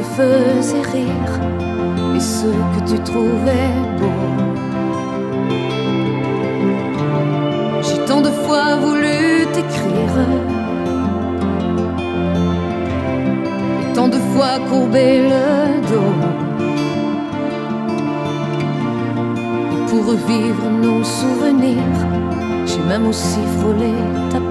faisait rire et ceux que tu trouvais beaux. J'ai tant de fois voulu t'écrire et tant de fois courbé le dos, et pour revivre nos souvenirs, j'ai même aussi frôlé ta